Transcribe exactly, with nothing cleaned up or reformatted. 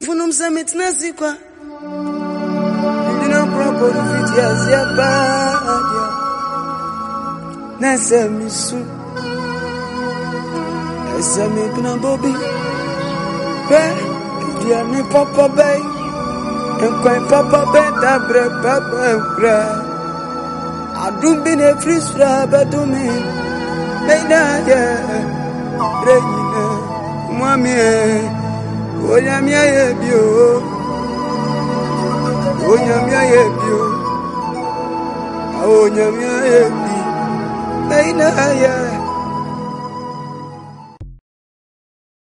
Funum Summit Nasikwa. You know, proper fit as your body. Nasa misu. Esa me kuna Bobby. Hey, dear me Papa Bay. And quite Papa Bay, that bread, Papa cry. I don't be a free strap, but to me. Mayda, yeah. Regina, Mammy. Onyamia yebio, Onyamia yebio, Onyamia yebi, Naina ya.